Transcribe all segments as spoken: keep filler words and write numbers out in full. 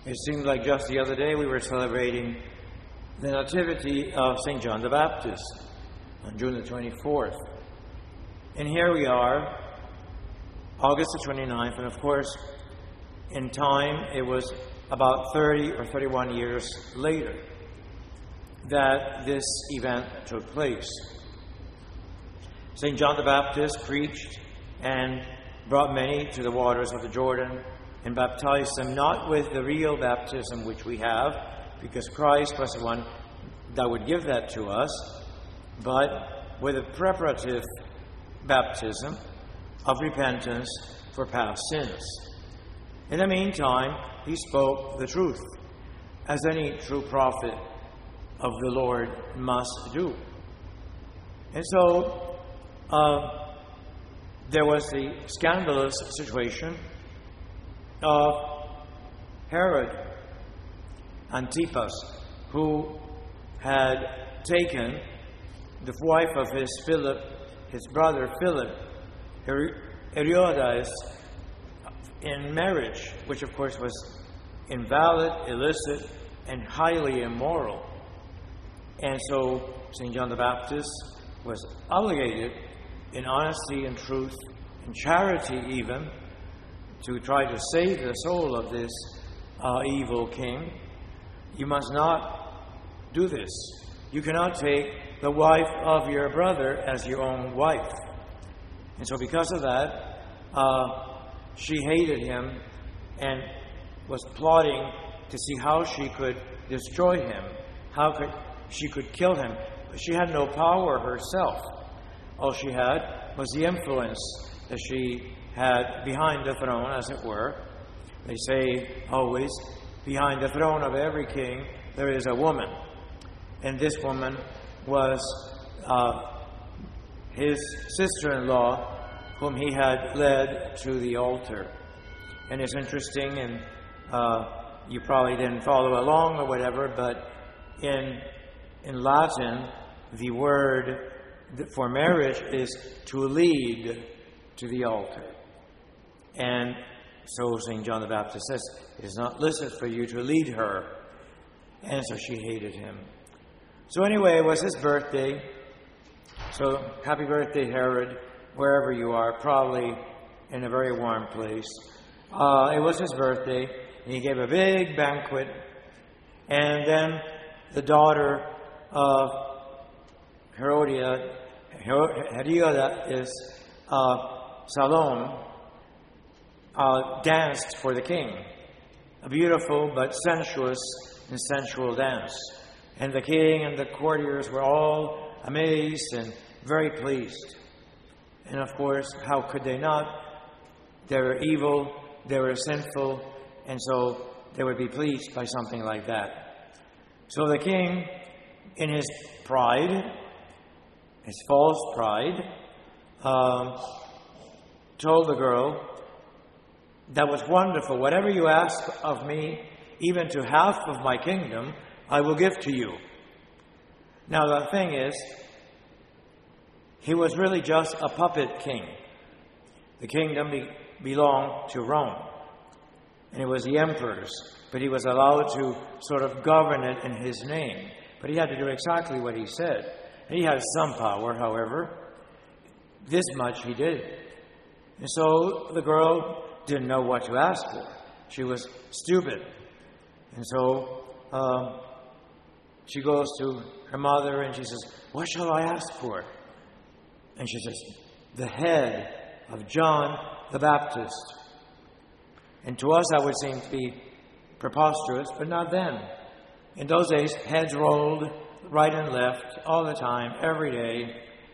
It seemed like just the other day we were celebrating the Nativity of Saint John the Baptist on June the twenty-fourth. And here we are, August the twenty-ninth, and of course, in time, it was about thirty or thirty-one years later that this event took place. Saint John the Baptist preached and brought many to the waters of the Jordan and baptized them not with the real baptism which we have, because Christ was the one that would give that to us, but with a preparative baptism of repentance for past sins. In the meantime, he spoke the truth, as any true prophet of the Lord must do. And so, uh, there was the scandalous situation of Herod Antipas, who had taken the wife of his Philip, his brother Philip, Herodias, in marriage, which of course was invalid, illicit, and highly immoral. And so Saint John the Baptist was obligated in honesty and truth and charity even to try to save the soul of this uh, evil king. You must not do this. You cannot take the wife of your brother as your own wife. And so because of that, uh, she hated him and was plotting to see how she could destroy him, how could she could kill him. But she had no power herself. All she had was the influence that she had behind the throne, as it were. They say always, behind the throne of every king there is a woman. And this woman was uh, his sister-in-law, whom he had led to the altar. And it's interesting, and uh, you probably didn't follow along or whatever, but in in Latin, the word for marriage is to lead to the altar. And so Saint John the Baptist says, it is not licit for you to lead her. And so she hated him. So anyway, it was his birthday. So happy birthday, Herod, wherever you are, probably in a very warm place. Uh, it was his birthday, and he gave a big banquet. And then the daughter of Herodia, Herodias is uh, Salome, uh, danced for the king. A beautiful but sensuous and sensual dance. And the king and the courtiers were all amazed and very pleased. And of course, how could they not? They were evil, they were sinful, and so they would be pleased by something like that. So the king, in his pride, his false pride, um, told the girl, that was wonderful. Whatever you ask of me, even to half of my kingdom, I will give to you. Now the thing is, he was really just a puppet king. The kingdom be- belonged to Rome. And it was the emperor's. But he was allowed to sort of govern it in his name. But he had to do exactly what he said. And he had some power, however. This much he did. And so the girl didn't know what to ask for. She was stupid. And so um, she goes to her mother and she says, what shall I ask for? And she says, the head of John the Baptist. And to us that would seem to be preposterous, but not then. In those days, heads rolled right and left all the time, every day.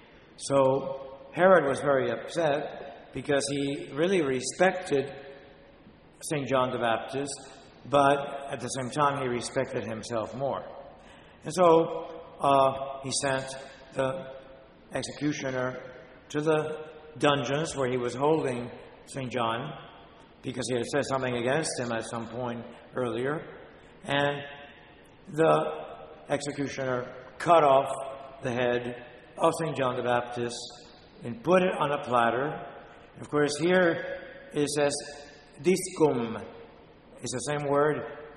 So Herod was very upset because he really respected Saint John the Baptist, but at the same time he respected himself more. And so uh, he sent the executioner to the dungeons where he was holding Saint John, because he had said something against him at some point earlier. And the executioner cut off the head of Saint John the Baptist and put it on a platter. Of course, here it says discum. It's the same word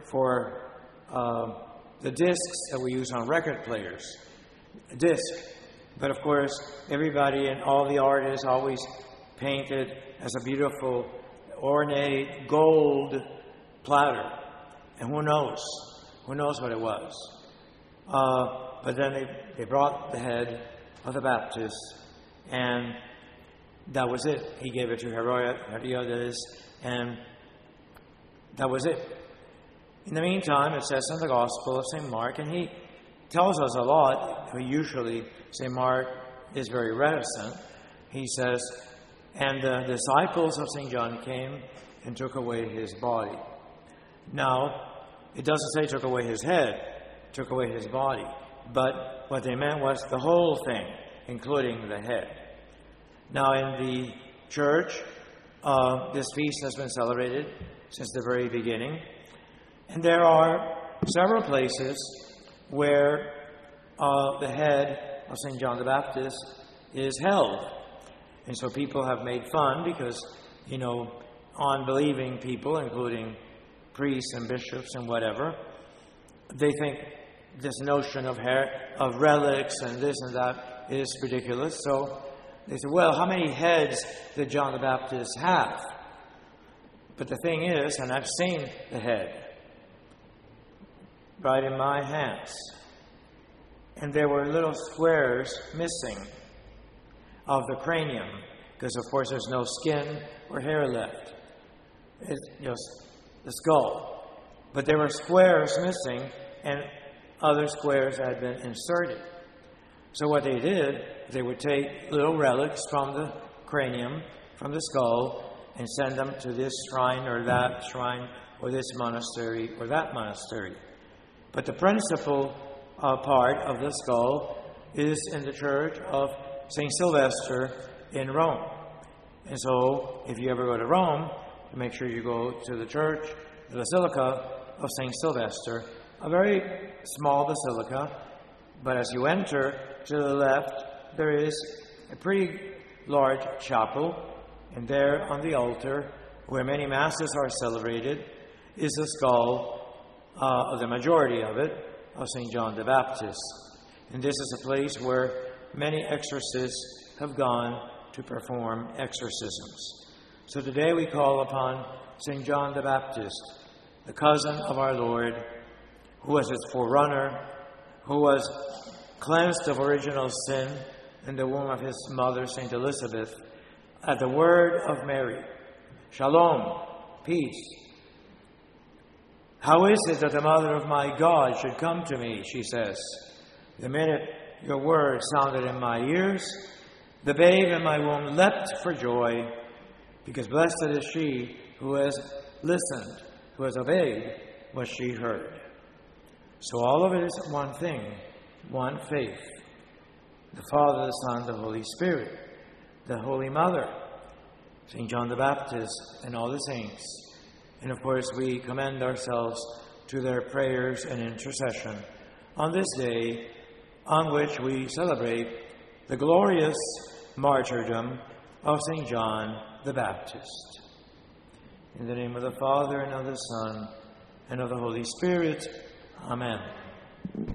for uh, the discs that we use on record players. A disc. But of course, everybody and all the artists always painted as a beautiful, ornate gold platter. And who knows? Who knows what it was? Uh, but then they, they brought the head of the Baptist, and that was it. He gave it to Herodias, and that was it. In the meantime, it says in the Gospel of Saint Mark, and he tells us a lot. Usually, Saint Mark is very reticent. He says, and the disciples of Saint John came and took away his body. Now, it doesn't say took away his head, took away his body. But what they meant was the whole thing, including the head. Now, in the church, uh, this feast has been celebrated since the very beginning. And there are several places where uh, the head of Saint John the Baptist is held. And so people have made fun because, you know, unbelieving people, including priests and bishops and whatever, they think this notion of hair, of relics and this and that is ridiculous. So they say, well, how many heads did John the Baptist have? But the thing is, and I've seen the head right in my hands, and there were little squares missing of the cranium, because of course there's no skin or hair left. It's just the skull. But there were squares missing, and other squares had been inserted. So what they did, they would take little relics from the cranium, from the skull, and send them to this shrine or that shrine, or this monastery or that monastery. But the principal uh, part of the skull is in the church of Saint Sylvester in Rome. And so, if you ever go to Rome, make sure you go to the church, the Basilica of Saint Sylvester, a very small basilica, but as you enter to the left, there is a pretty large chapel, and there on the altar, where many masses are celebrated, is the skull uh, of the majority of it, of Saint John the Baptist. And this is a place where many exorcists have gone to perform exorcisms. So today we call upon Saint John the Baptist, the cousin of our Lord, who was his forerunner, who was cleansed of original sin in the womb of his mother, Saint Elizabeth, at the word of Mary. Shalom, peace. How is it that the mother of my God should come to me, she says. The minute your word sounded in my ears, the babe in my womb leapt for joy, because blessed is she who has listened, who has obeyed what she heard. So all of it is one thing, one faith. The Father, the Son, the Holy Spirit, the Holy Mother, Saint John the Baptist, and all the saints. And of course, we commend ourselves to their prayers and intercession on this day on which we celebrate the glorious martyrdom of Saint John the Baptist. In the name of the Father, and of the Son, and of the Holy Spirit. Amen.